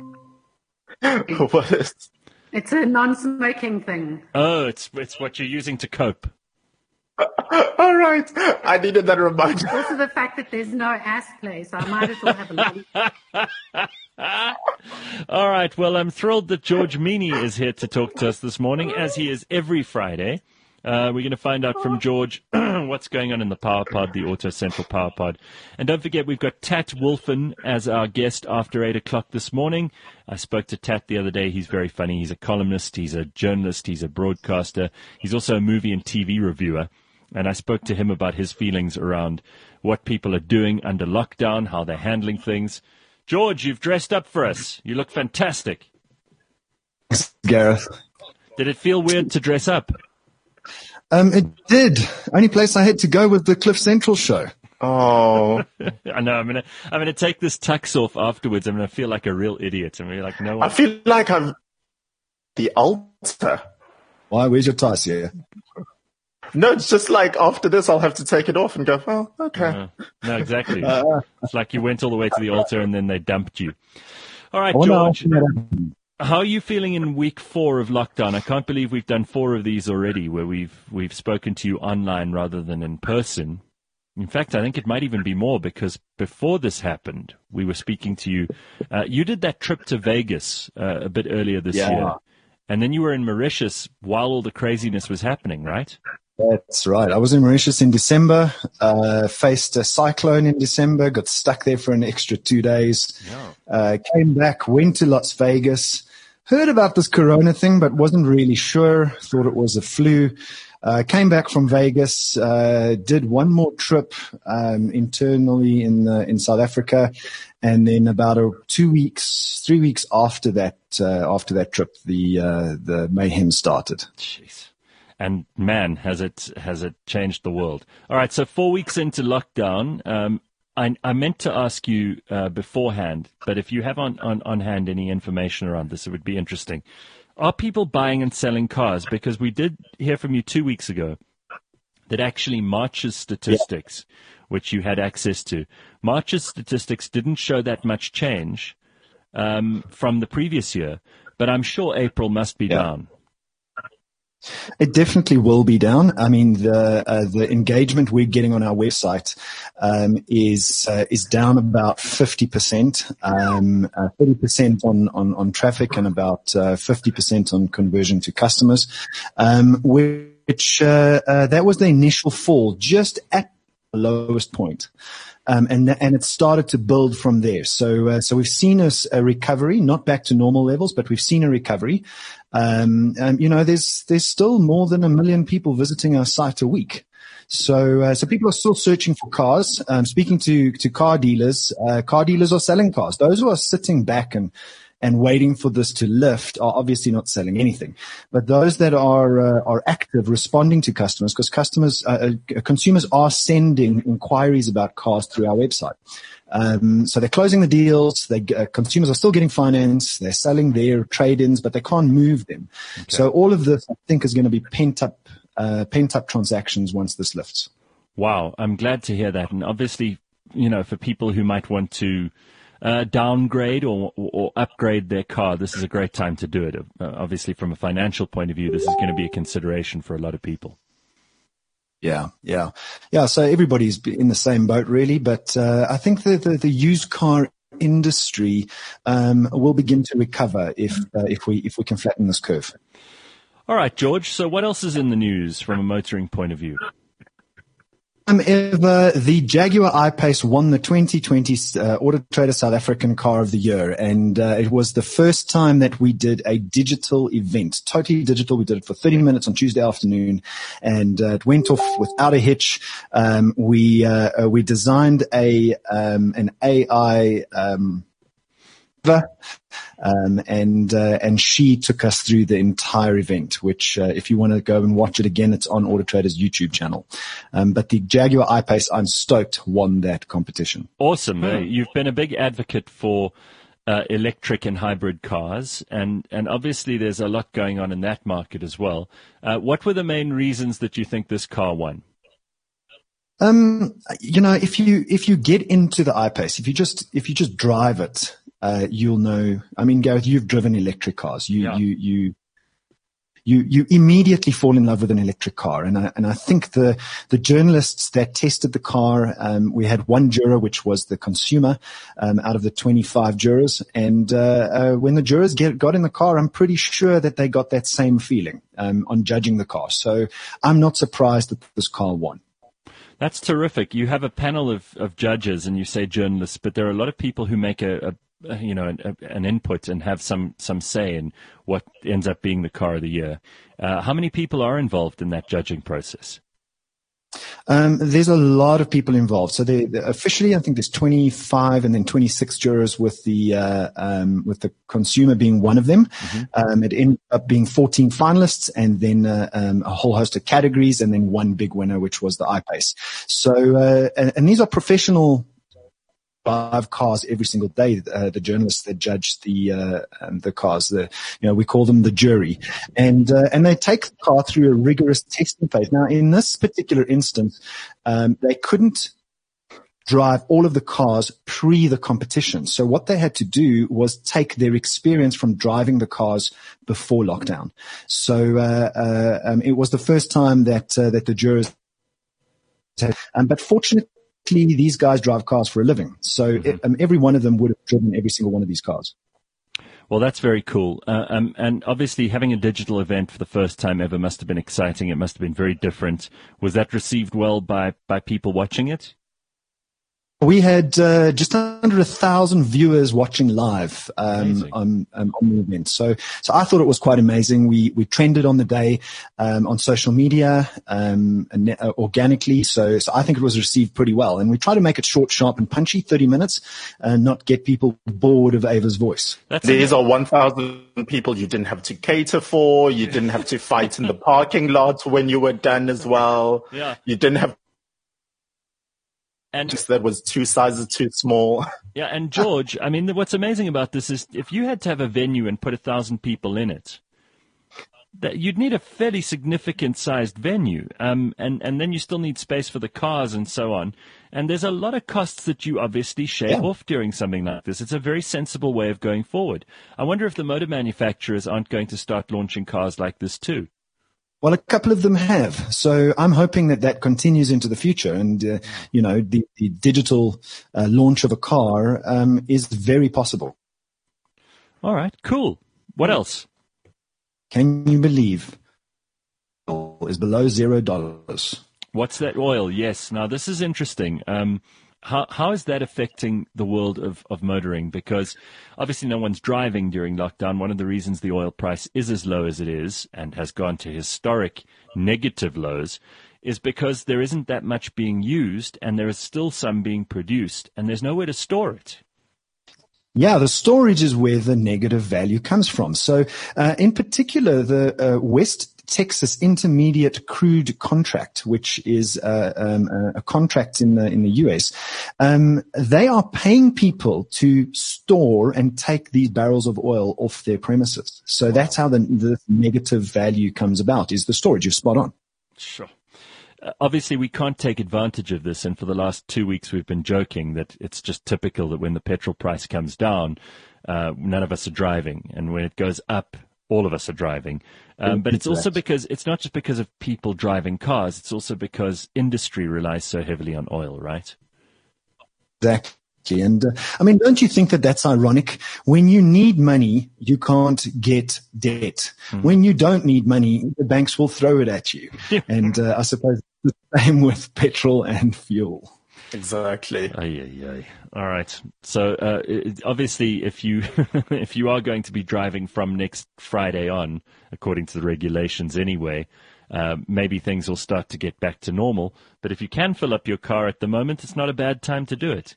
S3: What is?
S4: It's a non-smoking thing.
S2: Oh, it's it's what you're using to cope.
S3: All right. I needed that reminder.
S4: Also the fact that there's no ass play, so I might as well have a lollipop.
S2: All right. Well, I'm thrilled that George Meany is here to talk to us this morning, as he is every Friday. Uh, we're going to find out from George what's going on in the Power Pod, the Auto Central Power Pod. And don't forget, we've got Tat Wolfen as our guest after eight o'clock this morning. I spoke to Tat the other day. He's very funny. He's a columnist. He's a journalist. He's a broadcaster. He's also a movie and T V reviewer. And I spoke to him about his feelings around what people are doing under lockdown, how they're handling things. George, you've dressed up for us. You look fantastic.
S8: Thanks, Gareth.
S2: Did it feel weird to dress up?
S8: Um, it did. Only place I had to go was the Cliff Central show.
S3: Oh,
S2: I know. I'm gonna, I'm gonna take this tux off afterwards. I'm gonna feel like a real idiot. I'm gonna be like, no one.
S3: I feel like I'm the altar.
S8: Why? Where's your tie, here?
S3: No, it's just like after this, I'll have to take it off and go, oh, okay.
S2: Uh, no, exactly.
S8: Uh,
S2: it's like you went all the way to the altar and then they dumped you. All right,
S8: oh,
S2: George.
S8: No.
S2: How are you feeling in week four of lockdown? I can't believe we've done four of these already where we've we've spoken to you online rather than in person. In fact, I think it might even be more because before this happened, we were speaking to you. Uh, you did that trip to Vegas uh, a bit earlier this
S8: yeah.
S2: year. And then you were in Mauritius while all the craziness was happening, right?
S8: That's right. I was in Mauritius in December, uh, faced a cyclone in December, got stuck there for an extra two days,
S2: Yeah.
S8: uh, came back, went to Las Vegas, heard about this corona thing, but wasn't really sure, thought it was a flu. Uh, came back from Vegas, uh, did one more trip um, internally in the, in South Africa, and then about a, two weeks, three weeks after that, uh, after that trip, the uh, the mayhem started.
S2: Jeez. And man, has it has it changed the world. All right, so four weeks into lockdown, um, I, I meant to ask you uh, beforehand, but if you have on, on, on hand any information around this, it would be interesting. Are people buying and selling cars? Because we did hear from you two weeks ago that actually March's statistics, yeah. which you had access to, March's statistics didn't show that much change um, from the previous year, but I'm sure April must be
S8: yeah.
S2: down.
S8: It definitely will be down. I mean, the uh, the engagement we're getting on our website um, is uh, is down about fifty percent, um, uh, thirty percent on, on, on traffic and about uh, fifty percent on conversion to customers, um, which uh, uh, that was the initial fall just at the lowest point. Um, and and it started to build from there. So uh, so we've seen a, a recovery, not back to normal levels, but we've seen a recovery. Um, um, you know, there's there's still more than a million people visiting our site a week. So uh, so people are still searching for cars. Um, speaking to to car dealers, uh, car dealers are selling cars. Those who are sitting back and and waiting for this to lift are obviously not selling anything. But those that are uh, are active, responding to customers, because customers, uh, uh, consumers are sending inquiries about cars through our website. Um, so they're closing the deals. They, uh, consumers are still getting finance. They're selling their trade-ins, but they can't move them. Okay. So all of this, I think, is going to be pent up, uh, pent up transactions once this lifts.
S2: Wow, I'm glad to hear that. And obviously, you know, for people who might want to Uh, downgrade or, or upgrade their car, this is a great time to do it. Uh, obviously, from a financial point of view, this is going to be a consideration for a lot of people.
S8: Yeah, yeah, yeah. So everybody's in the same boat, really. But uh, I think the, the, the used car industry um, will begin to recover if uh, if we if we can flatten this curve.
S2: All right, George. So what else is in the news from a motoring point of view?
S8: Um, Eva, the Jaguar I-Pace won the twenty twenty uh, Auto Trader South African Car of the Year, and uh, it was the first time that we did a digital event, totally digital. We did it for thirty minutes on Tuesday afternoon, and uh, it went off without a hitch. Um, we uh, uh, we designed a um, an A I um, Um, and uh, and she took us through the entire event, which uh, if you want to go and watch it again, it's on Auto Trader's YouTube channel. Um, but the Jaguar I-Pace, I'm stoked, won that competition.
S2: Awesome. Uh, you've been a big advocate for uh, electric and hybrid cars, and, and obviously there's a lot going on in that market as well. Uh, what were the main reasons that you think this car won?
S8: Um, you know, if you if you get into the I-Pace, if you just if you just drive it, Uh, you'll know. I mean, Gareth, you've driven electric cars. You,
S2: yeah.
S8: you, you, you, you immediately fall in love with an electric car. And I, and I think the, the journalists that tested the car, um, we had one juror, which was the consumer, um, out of the twenty-five jurors. And, uh, uh, when the jurors get, got in the car, I'm pretty sure that they got that same feeling, um, on judging the car. So I'm not surprised that this car won.
S2: That's terrific. You have a panel of, of judges and you say journalists, but there are a lot of people who make a, a you know, an, an input and have some, some say in what ends up being the car of the year. Uh, how many people are involved in that judging process?
S8: Um, there's a lot of people involved. So they, they, officially, I think there's twenty-five and then twenty-six jurors with the, uh, um, with the consumer being one of them. Mm-hmm. Um, it ended up being fourteen finalists and then, uh, um, a whole host of categories and then one big winner, which was the I-Pace. So, uh, and, and these are professional drive cars every single day. Uh, the journalists that judge the uh, um, the cars, the you know we call them the jury, and uh, and they take the car through a rigorous testing phase. Now, in this particular instance, um, they couldn't drive all of the cars pre the competition. So what they had to do was take their experience from driving the cars before lockdown. So uh, uh, um, it was the first time that uh, that the jurors had, um, but fortunately, these guys drive cars for a living. So mm-hmm. it, um, every one of them would have driven every single one of these cars.
S2: Well, that's very cool. Uh, um, and obviously having a digital event for the first time ever must have been exciting. It must have been very different. Was that received well by, by people watching it?
S8: We had uh, just under a thousand viewers watching live um, on, um, on the event. So, so I thought it was quite amazing. We we trended on the day um, on social media um, and, uh, organically. So, so I think it was received pretty well. And we try to make it short, sharp, and punchy, thirty minutes, and not get people bored of Ava's voice.
S3: That's These are one thousand people you didn't have to cater for. You didn't have to fight in the parking lot when you were done as well.
S2: Yeah.
S3: You didn't have.
S2: And
S3: that was two sizes too small.
S2: Yeah, and George, I mean, what's amazing about this is if you had to have a venue and put a thousand people in it, that you'd need a fairly significant sized venue, um, and and then you still need space for the cars and so on. And there's a lot of costs that you obviously shave yeah. off during something like this. It's a very sensible way of going forward. I wonder if the motor manufacturers aren't going to start launching cars like this too.
S8: Well, a couple of them have. So I'm hoping that that continues into the future. And, uh, you know, the, the digital uh, launch of a car um, is very possible.
S2: All right, cool. What else?
S8: Can you believe oil is below zero dollars?
S2: What's that oil? Yes. Now, this is interesting. Um, how how is that affecting the world of, of motoring? Because obviously no one's driving during lockdown. One of the reasons the oil price is as low as it is and has gone to historic negative lows is because there isn't that much being used and there is still some being produced and there's nowhere to store it.
S8: Yeah, the storage is where the negative value comes from. So, uh, in particular, the uh, West Texas Intermediate Crude Contract, which is uh, um, a contract in the in the U S, um, they are paying people to store and take these barrels of oil off their premises. So that's how the, the negative value comes about, is the storage. You're spot on.
S2: Sure. Uh, obviously, we can't take advantage of this, and for the last two weeks we've been joking that it's just typical that when the petrol price comes down, uh, none of us are driving, and when it goes up, all of us are driving. Um, but it's also because it's not just because of people driving cars, it's also because industry relies so heavily on oil, right?
S8: Exactly. And uh, I mean, don't you think that that's ironic? When you need money, you can't get debt. Mm. When you don't need money, the banks will throw it at you. And uh, I suppose the same with petrol and fuel.
S3: Exactly.
S2: Aye, aye, aye. All right. So uh, it, obviously, if you if you are going to be driving from next Friday on, according to the regulations anyway, uh, maybe things will start to get back to normal. But if you can fill up your car at the moment, it's not a bad time to do it.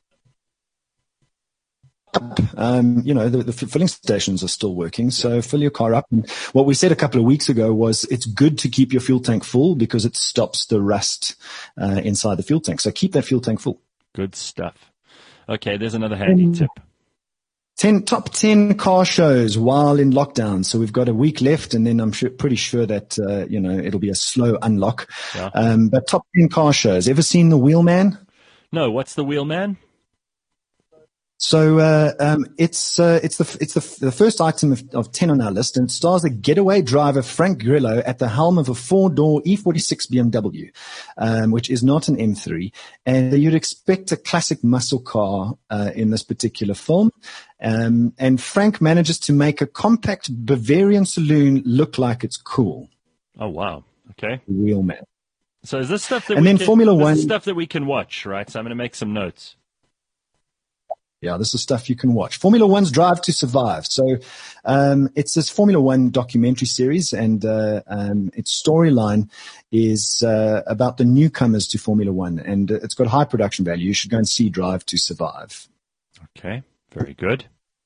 S8: Um, you know, the, the filling stations are still working, so fill your car up. And what we said a couple of weeks ago was it's good to keep your fuel tank full because it stops the rust uh, inside the fuel tank. So keep that fuel tank full.
S2: Good stuff. Okay, there's another handy um, tip.
S8: Ten, top ten car shows while in lockdown. So we've got a week left, and then I'm sure, pretty sure that, uh, you know, it'll be a slow unlock.
S2: Yeah.
S8: Um, but top ten car shows. Ever seen The Wheelman?
S2: No, what's The Wheelman?
S8: So uh, um, it's uh, it's the it's the, the first item of, of ten on our list, and it stars the getaway driver Frank Grillo at the helm of a four-door E forty-six B M W, um, which is not an M three. And you'd expect a classic muscle car uh, in this particular film. Um, and Frank manages to make a compact Bavarian saloon look like it's cool.
S2: Oh wow! Okay,
S8: Real man.
S2: So is this stuff that
S8: and
S2: we
S8: then
S2: can,
S8: Formula
S2: this
S8: One
S2: is stuff that we can watch, right? So I'm going to make some notes.
S8: Yeah, this is stuff you can watch. Formula One's Drive to Survive. So um, it's this Formula One documentary series, and uh, um, its storyline is uh, about the newcomers to Formula One, and uh, it's got high production value. You should go and see Drive to Survive.
S2: Okay, very good.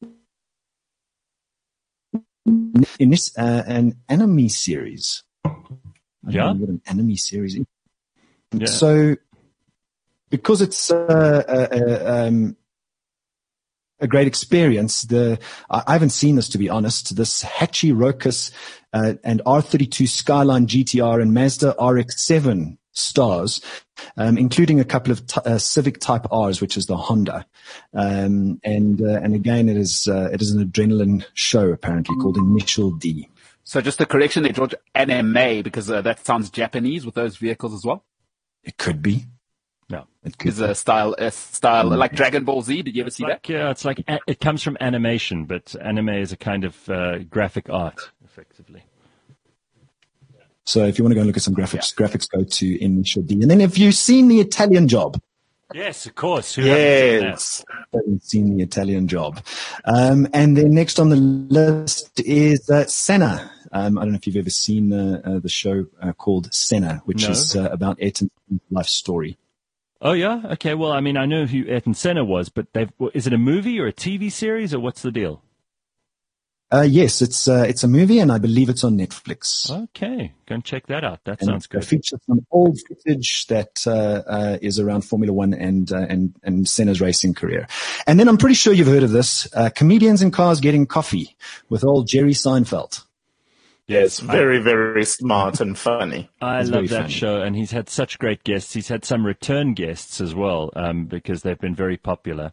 S8: In this, uh, an anime series. I
S2: Yeah?
S8: don't know what an anime series is.
S2: Yeah.
S8: So because it's uh, uh, uh, um, a great experience. The I haven't seen this, to be honest. This Hachi Rokus uh, and R thirty-two Skyline G T R and Mazda R X seven stars, um, including a couple of t- uh, Civic Type R's, which is the Honda. Um, and uh, and again, it is uh, it is an adrenaline show apparently called Initial D.
S5: So just a correction there, George, anime, because uh, that sounds Japanese with those vehicles as well.
S8: It could be.
S2: No,
S8: it could
S5: is a style, a style mm-hmm. like Dragon Ball Z. Did you ever
S2: it's
S5: see
S2: like,
S5: that?
S2: Yeah, it's like it comes from animation, but anime is a kind of uh, graphic art, effectively.
S8: So if you want to go and look at some graphics, yeah. graphics go to Initial D. And then have you seen The Italian Job?
S2: Yes, of course. Who
S8: yes, haven't seen The Italian Job. Um, and then next on the list is uh, Senna. Um, I don't know if you've ever seen uh, uh, the show uh, called Senna, which
S2: no.
S8: is uh, about Ayrton's life story.
S2: Oh, yeah? Okay, well, I mean, I know who Ayrton Senna was, but they've, is it a movie or a T V series, or what's the deal?
S8: Uh, yes, it's uh, it's a movie, and I believe it's on Netflix.
S2: Okay, go and check that out. That
S8: and
S2: sounds good.
S8: It features some old footage that uh, uh, is around Formula One and uh, and and Senna's racing career. And then I'm pretty sure you've heard of this: uh, comedians in cars getting coffee with old Jerry Seinfeld.
S3: Yes, very, very smart and funny.
S2: I
S8: it's
S2: love that
S8: funny.
S2: show, and he's had such great guests. He's had some return guests as well, um, because they've been very popular.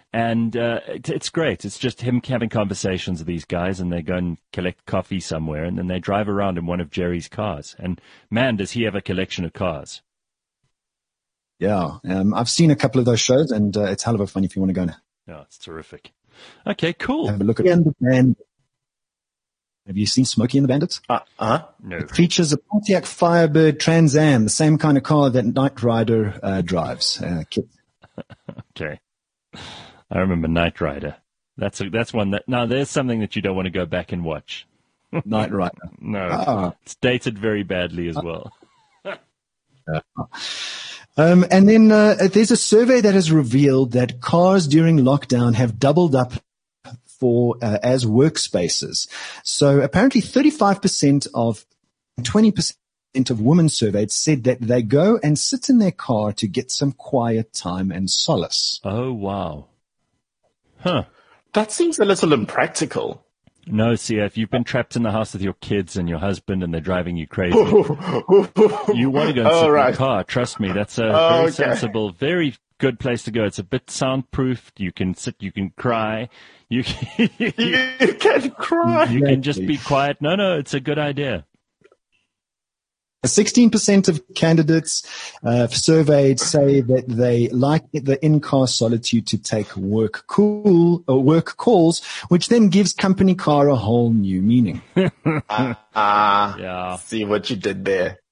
S2: And uh, it, it's great. It's just him having conversations with these guys, and they go and collect coffee somewhere, and then they drive around in one of Jerry's cars. And man, does he have a collection of cars.
S8: Yeah, um, I've seen a couple of those shows, and uh, it's hell of a fun if you want to go and
S2: oh, it's terrific. Okay, cool.
S8: have a look at the band. Have you seen Smokey and the Bandits?
S3: Uh, uh
S2: No.
S8: It features a Pontiac Firebird Trans Am, the same kind of car that Knight Rider uh, drives. Uh, Kit.
S2: Okay. I remember Knight Rider. That's a, that's one that now there's something that you don't want to go back and watch.
S8: Knight Rider.
S2: No,
S8: Ah.
S2: it's dated very badly as well.
S8: Um, and then uh, there's a survey that has revealed that cars during lockdown have doubled up for uh, as workspaces. So apparently thirty-five percent of twenty percent of women surveyed said that they go and sit in their car to get some quiet time and solace.
S2: Oh wow, huh?
S3: That seems a little impractical.
S2: No, see, if you've been trapped in the house with your kids and your husband and they're driving you crazy, you want to go and
S3: Oh,
S2: sit
S3: right.
S2: in the car. Trust me, that's a
S3: Oh,
S2: very
S3: okay.
S2: sensible, very good place to go. It's a bit soundproofed. You can sit, you can cry, you can, you,
S3: You can cry.
S2: you can just be quiet. No, no, it's a good idea.
S8: sixteen percent of candidates uh, surveyed say that they like the in-car solitude to take work cool or work calls, which then gives company car a whole new meaning.
S3: Ah,
S2: Yeah.
S3: see what you did there.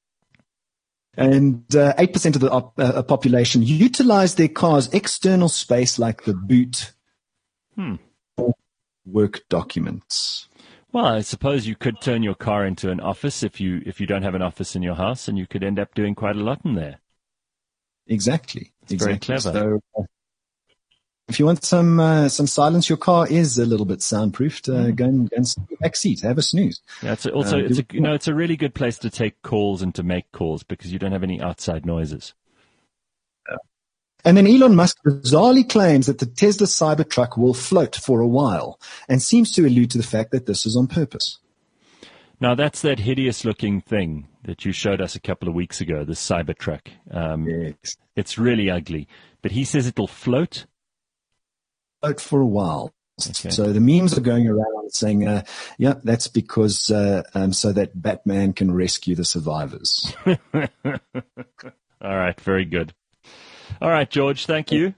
S8: And uh, eight percent of the op- uh, population utilize their car's external space like the boot
S2: Hmm.
S8: for work documents.
S2: Well, I suppose you could turn your car into an office if you if you don't have an office in your house, and you could end up doing quite a lot in there.
S8: Exactly.
S2: It's very
S8: exactly.
S2: clever.
S8: So, uh, if you want some uh, some silence, your car is a little bit soundproofed. Uh, Go and, go and sit in the back seat, have a snooze.
S2: Yeah, it's a, also
S8: Uh,
S2: it's a
S8: do-
S2: you know it's a really good place to take calls and to make calls because you don't have any outside noises.
S8: And then Elon Musk bizarrely claims that the Tesla Cybertruck will float for a while and seems to allude to the fact that this is on purpose.
S2: Now that's that hideous-looking thing that you showed us a couple of weeks ago, the Cybertruck. Um,
S8: Yes.
S2: It's really ugly, but he says it'll float.
S8: Float for a while.
S2: Okay.
S8: So the memes are going around saying, uh, yeah, that's because uh, um, so that Batman can rescue the survivors.
S2: All right, very good. All right, George, thank you.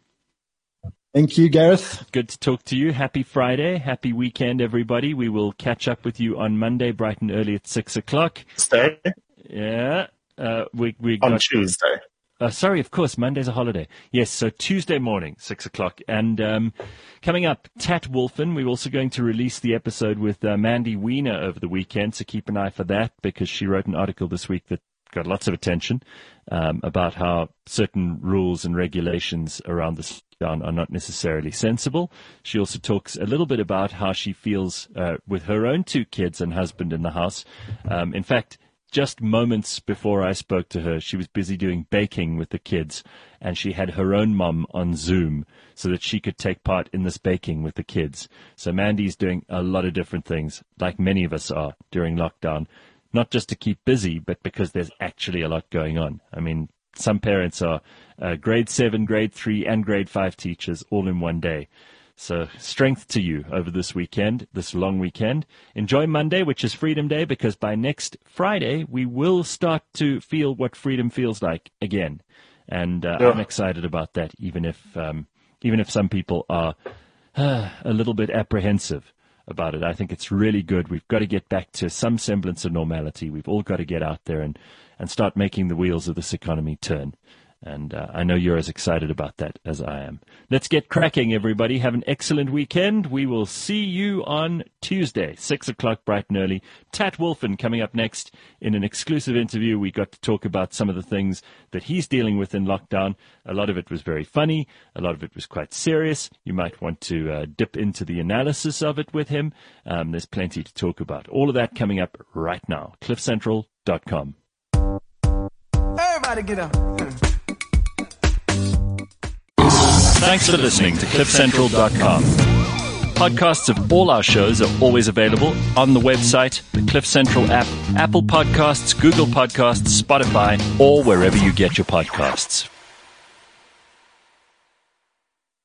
S8: Thank you, Gareth.
S2: Good to talk to you. Happy Friday. Happy weekend, everybody. We will catch up with you on Monday, bright and early at six o'clock.
S3: Stay
S2: Yeah. Uh, we we
S3: on
S2: got,
S3: Tuesday.
S2: uh, sorry, of course, Monday's a holiday. Yes, so Tuesday morning, six o'clock. And um, coming up, Tat Wolfen. We're also going to release the episode with uh, Mandy Wiener over the weekend, so keep an eye for that because she wrote an article this week that got lots of attention um, about how certain rules and regulations around this down are not necessarily sensible. She also talks a little bit about how she feels uh, with her own two kids and husband in the house. Um, in fact, just moments before I spoke to her, she was busy doing baking with the kids, and she had her own mum on Zoom so that she could take part in this baking with the kids. So Mandy's doing a lot of different things, like many of us are during lockdown, not just to keep busy, but because there's actually a lot going on. I mean, some parents are uh, grade seven, grade three, and grade five teachers all in one day. So strength to you over this weekend, this long weekend. Enjoy Monday, which is Freedom Day, because by next Friday, we will start to feel what freedom feels like again. And uh,
S3: Yeah.
S2: I'm excited about that, even if um, even if some people are uh, a little bit apprehensive about it. I think it's really good. We've got to get back to some semblance of normality. We've all got to get out there and, and start making the wheels of this economy turn. And uh, I know you're as excited about that as I am. Let's get cracking, everybody. Have an excellent weekend. We will see you on Tuesday, six o'clock, bright and early. Tat Wolfen coming up next in an exclusive interview. We got to talk about some of the things that he's dealing with in lockdown. A lot of it was very funny. A lot of it was quite serious. You might want to uh, dip into the analysis of it with him. Um, there's plenty to talk about. All of that coming up right now. cliff central dot com.
S9: Everybody get up.
S2: Thanks for listening to cliff central dot com. Podcasts of all our shows are always available on the website, the Cliff Central app, Apple Podcasts, Google Podcasts, Spotify, or wherever you get your podcasts.